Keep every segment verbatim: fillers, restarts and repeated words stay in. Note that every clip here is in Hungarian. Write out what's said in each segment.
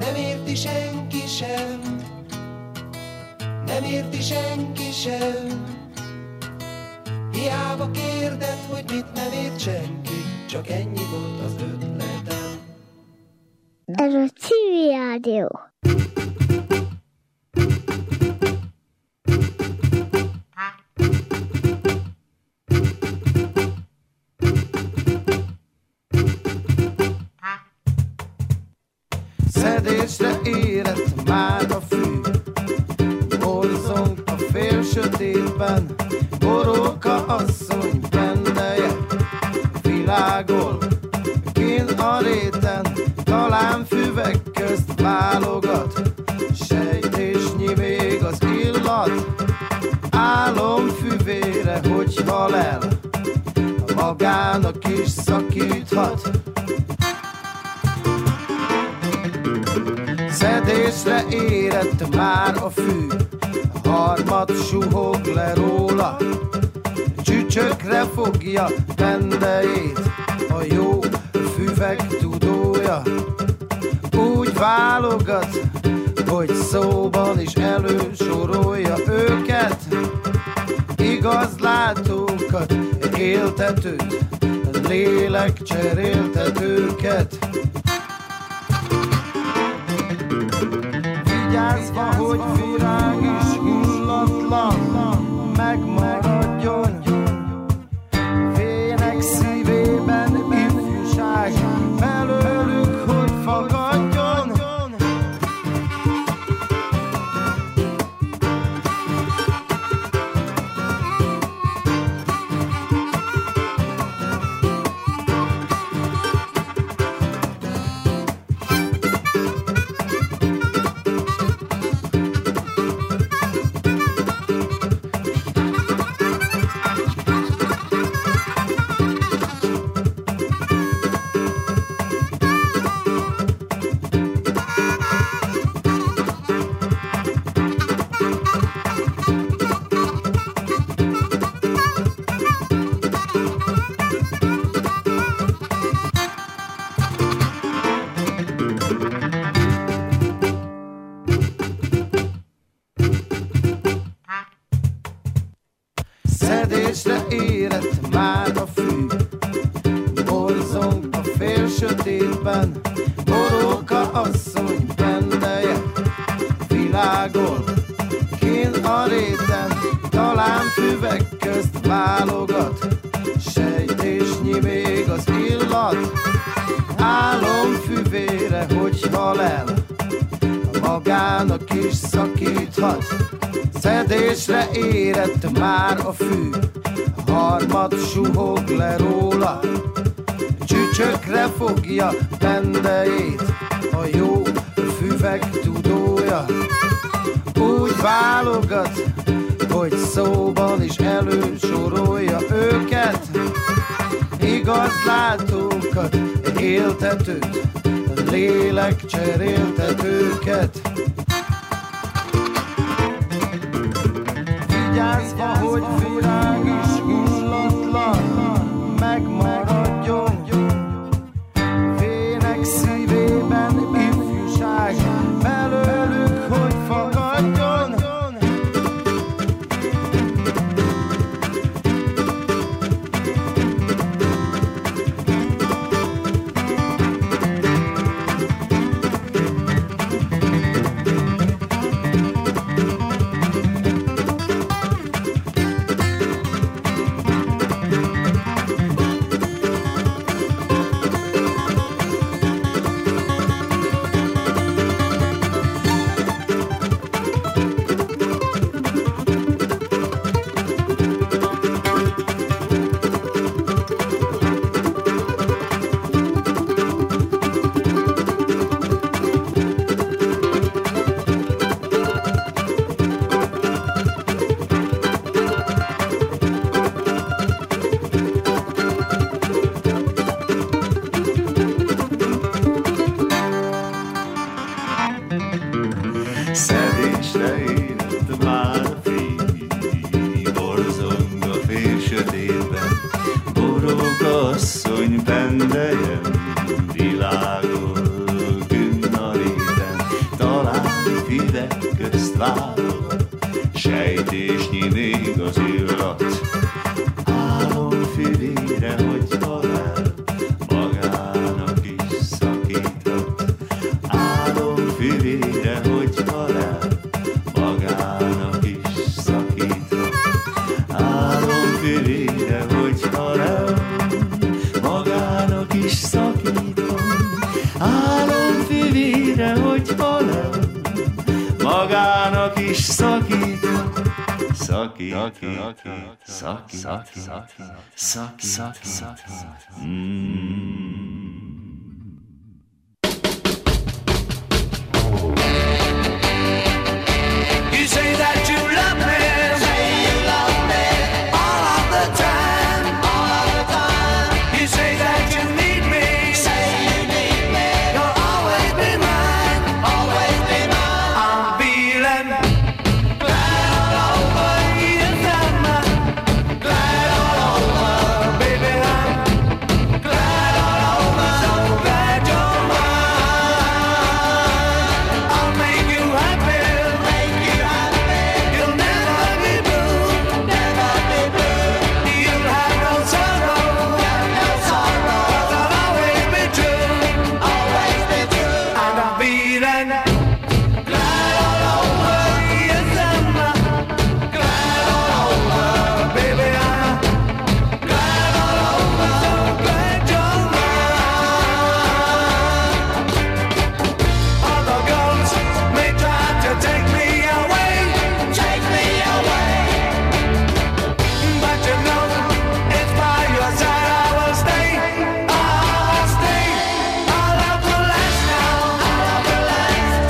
nem érti senki sem, nem érti senki sem. Hiába kérded, hogy mit nem ért senki, csak ennyi volt az ötletem. Ez a Civil Rádió. Szedésre érett már a fű, borzong a fél sötétben, Boróka asszony pendeje világol, kín a réten, talán füvek közt válogat, sejtésnyi még az illat, álom füvére, hogy hal el, magának is szakíthat. Szedésre érett már a fű, a harmad suhog le róla, csücsökre fogja pendejét, a jó füvek tudója. Úgy válogat, hogy szóban is elősorolja őket, igazlátókat, éltetőt, lélek cseréltetőket. Vigyázva, hogy virág is hullatlan megmaradjon, vének szívében ifjúság belőlük, hogy fagadjon. Szedésre érett már a fű, borzong a fél sötétben, Boróka asszony pendeje világol, kín a réten, talán füvek közt válogat, sejtésnyi még az illat, álom füvére, hogy hal el, magának is szakíthat. Szedésre érett már a fű, a harmad suhog le róla, csücsökre fogja pendejét, a jó füvek tudója. Úgy válogat, hogy szóban is elősorolja őket, igazlátókat, éltetőt, lélek cseréltetőket. Vigyázva, hogy virág is hullatlan megmaradjon, vének szívében ifjúság belőlük, hogy fagadjon. Szedésre érett már a fű, borzong a fél sötétben, Boróka asszony pendeje világol, künn a réten, kezek közt vállom, sejtésnyi még az illat. Álom fülére, hogy talál, magának is szakíthat. Álom fülére, hogy talál, magának is szakíthat. Álom fülére, hogy talál, magának is szakíthat. Álom fülére, hogy talál, magának is szakíthat. Szakít, szakít, szakít, szakít, szakít, szakít. You say that you love me, say you love me, all of the time, all of the time. You say that you need me, say you need me, you'll always be mine, always be mine. I'm feeling glad all over, yes I'm glad all over, baby I'm glad all over, so glad you're mine. I'll make you happy, make you happy. You'll never be blue, never be blue. You'll have no sorrow, have no sorrow. 'Cause I'll always be true, always be true. And I'm feeling glad all over, yes I'm glad all over, baby I'm glad all over, so glad you're mine. Other girls may try to take me away, take me away. But you know, it's by your side I will stay, I will stay. Our love will last now, our love will last.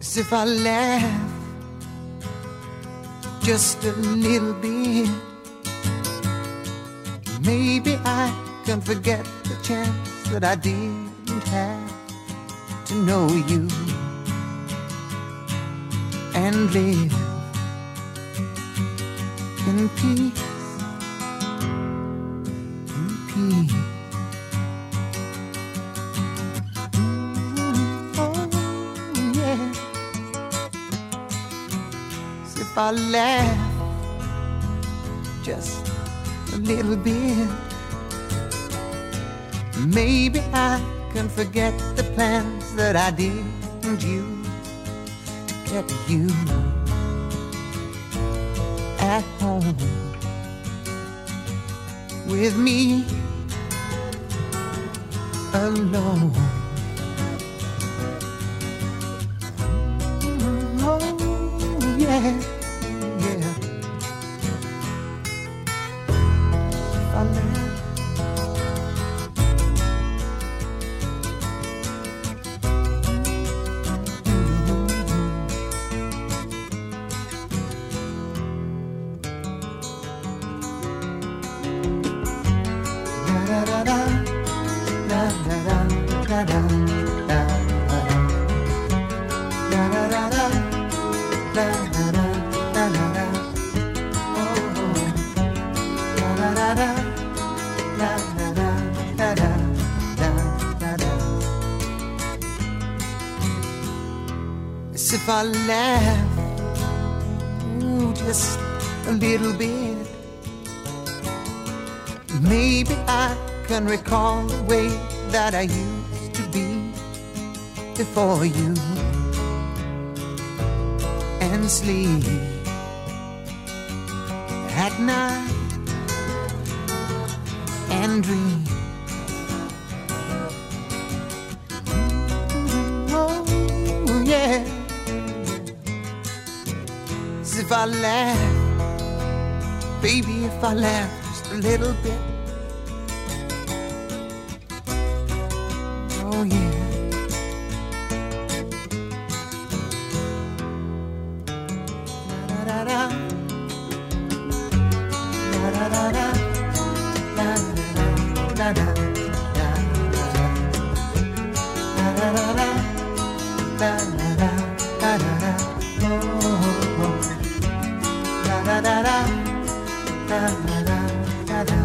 'Cause if I laugh just a little bit, maybe I can forget the chance that I didn't have to know you and live in peace, in peace. Ooh, oh, yeah. So if I laugh just a little bit, maybe I can forget the plans that I didn't use to get you at home with me alone. Oh, yeah, yeah. If I laugh as if I laugh, ooh, just a little bit, maybe I can recall the way that I used to be before you, and sleep at night and dream. Oh, yeah. As if I laugh, baby, if I laugh just a little bit. Oh, yeah. Da-da-da-da. Da-da-da-da. Da-da-da-da. Da-da-da-da. Da-da-da. Da-da-da. Oh, oh. Da-da-da-da. Da-da-da. Da-da.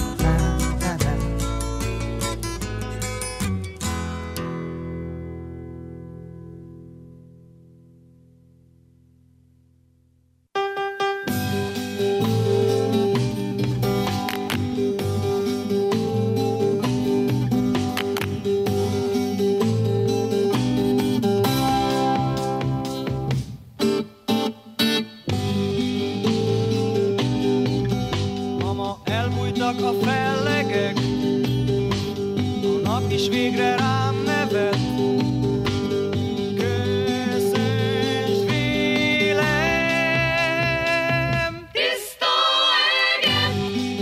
A fellegek, a nap is végre rám nevet. Közös vélem, tiszta égen.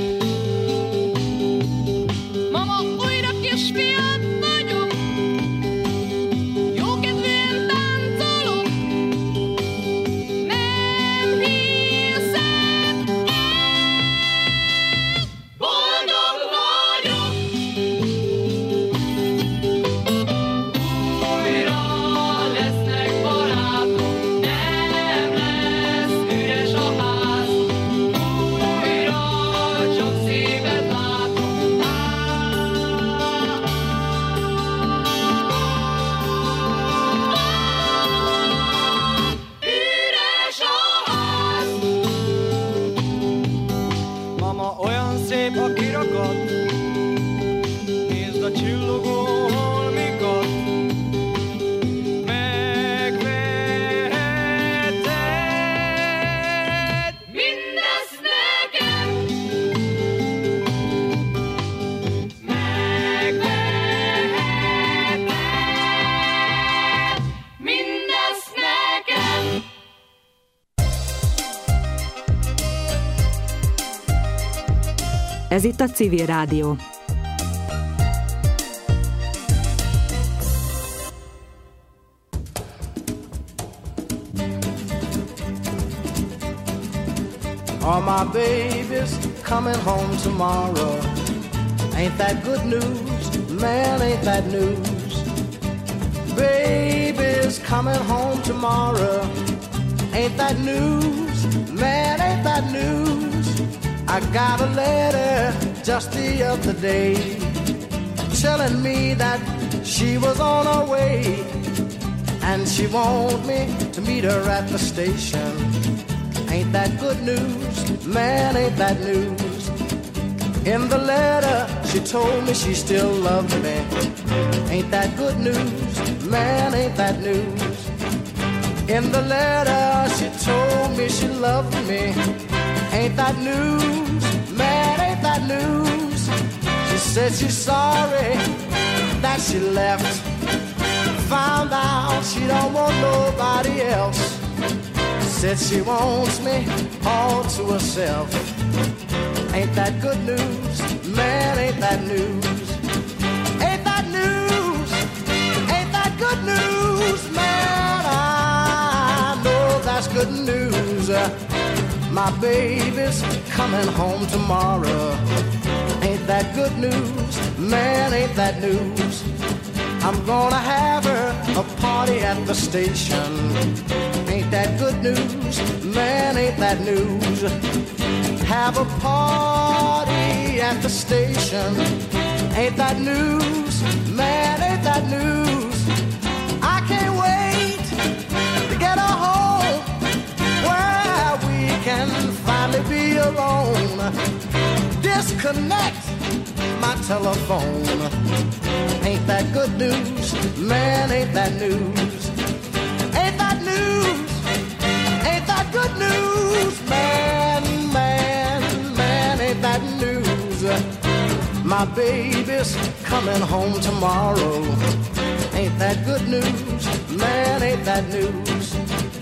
Mama, újra kisfiad vagyok, jókedvűen táncolok. Nem hiszem, boldog vagyok. Újra lesznek barátok, nem lesz üres a ház. Újra csak szépet látok. Üres a ház. Mama, olyan szép a kirakat, nézd a csillogó holmikat, megveheted. Mindezt nekem megveheted. Mindezt nekem. Ez itt a Civil Rádió. Oh, my baby's coming home tomorrow. Ain't that good news? Man, ain't that news? Baby's coming home tomorrow. Ain't that news? Man, ain't that news? I got a letter just the other day telling me that she was on her way, and she want me to meet her at the station. Ain't that good news? Man, ain't that news? In the letter, she told me she still loved me. Ain't that good news? Man, ain't that news? In the letter, she told me she loved me. Ain't that news? Man, ain't that news? She said she's sorry that she left. Found out she don't want nobody else. Said she wants me all to herself. Ain't that good news? Man, ain't that news? Ain't that news? Ain't that good news? Man, I know that's good news. My baby's coming home tomorrow. Ain't that good news? Man, ain't that news? I'm gonna have her a party at the station. Ain't that good news? Man, ain't that news? Have a party at the station. Ain't that news? Man, ain't that news? I can't wait to get her home where we can finally be alone. Disconnect my telephone. Ain't that good news? Man, ain't that news? Ain't that news? Ain't that good news? Man, man, man, ain't that news? My baby's coming home tomorrow. Ain't that good news? Man, ain't that news?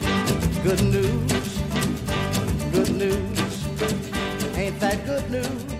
Good news, good news. Ain't that good news?